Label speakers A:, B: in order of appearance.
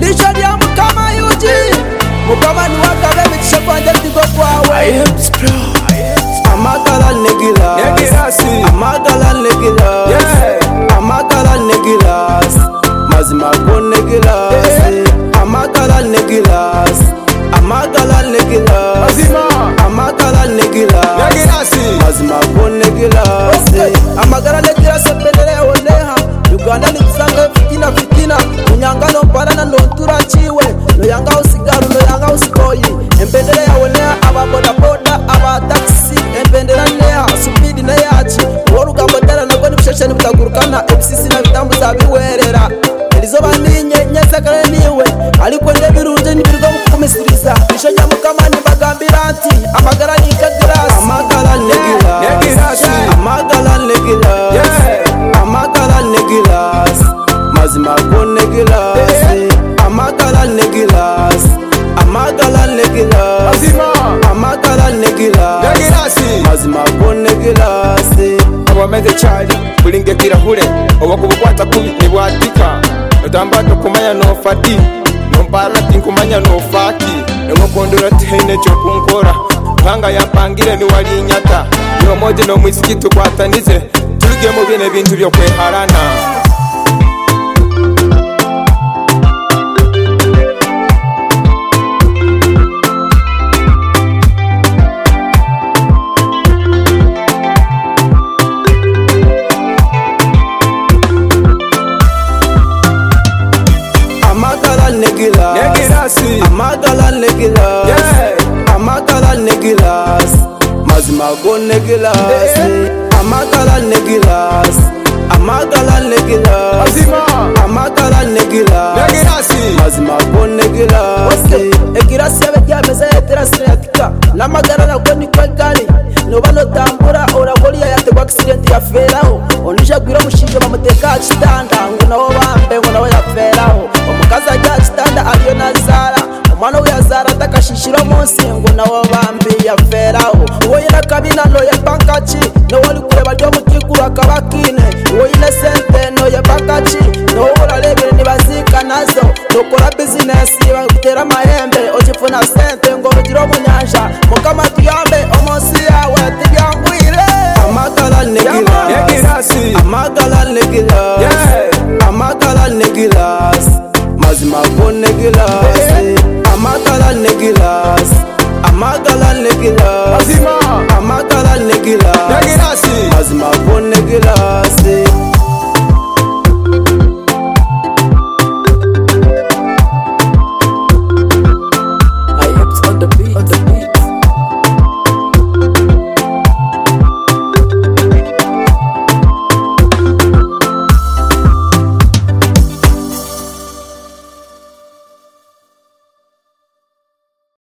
A: Lisha dia mukama yuji mukama ni wakabe bitisha kwanje tigo kwawe Amagala negilas Amagala negilas Amagala negilas Mazima go negilas Amagala negilas Amagala negilas Amagala negilas Mazima go negilas Amagala negilas pendele oleha Uganda ni kusanga fitina Unyangano parana nontura chiwe No yanga usigaru no yanga usikoyi Empendele ya onea aba boda boda aba taxi Empendele neha subidi na yachi Woruga bodara na kwani kushashani mutagurukana FCC na vitambu za biwerera Elizoba ninye nyesakare niwe Alikwende birunje nibirgo mukumisiriza Nishonya mukama ni bagambiranti Amagala ni kagras Amagala negilas Amagala negilas Amagala negilas Mazima go negilas Amagala negilas Amagala negilas Amagala negilas Mazima go negilas
B: Abameze cyari bulinge kirahure obakubukwata kubi nibwatika Notambato kumanya no fati Nompala tinkumanya no faki Nomokondora tihine cyo kunkora Panga yapangire ni wali nyata Yo moje no mwisikito kwatanize Tulige mu bine bintu byo kweharana
A: Amagala negilas Amagala negilas Amagala negilas Mazima go negilas Amagala negilas Amagala negilas Amagala negilas Mazima go negilas Egirasi yabedyameza yeterasi yatika Namagala nako nikwe gani Noba notambura oragoliya yategwa accident yaferaho Onisha gwira mushinjo bamuteka kitanda ngo nawo bambe ngo nawo yaferaho Omukazi ajya kitanda aliyo nazara Omwana we yazara takashishiro munsi ngo nawo bambe yaferaho Woyina kabina no ye bankachi no wali kureba ryo mutikuru akabakine Woyina sente no ye bankachi no uralebere nibazika nazo Dokora business bagutera mahembe Ochifuna sente ngo rugiro munyanja Mukama tuyambe omonsi yawe tibyangwire Amagala negilas Amagala negilas Amagala negilas